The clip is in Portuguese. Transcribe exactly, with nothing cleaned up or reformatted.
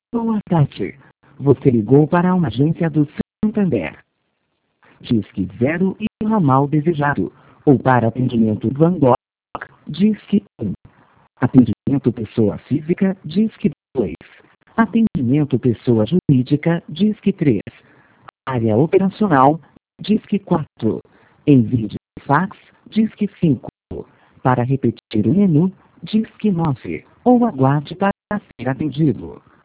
Boa tarde. Você ligou para uma agência do Santander. Disque zero e ramal desejado. Ou para atendimento Van Gogh, Disque um. Atendimento pessoa física, Disque dois. Atendimento pessoa jurídica, Disque três. Área operacional, Disque quatro. Envio de fax, Disque cinco. Para repetir o menu, Disque nove. Ou aguarde para ser atendido.